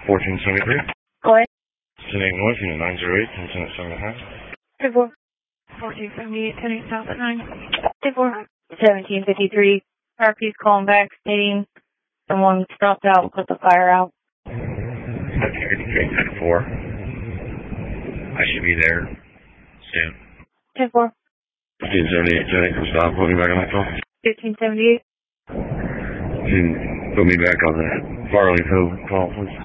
1473. Go ahead. Sending North unit 908, Lieutenant 75. 10-4. 1478, 10 South at 9. 10-4. 1753. RP's calling back stating someone stopped out and put the fire out. 1753, 10-4. I should be there soon. 10-4. 1578, Jenny, stop. Put me back on that call. 1578. Put me back on the Farley Hill call, please.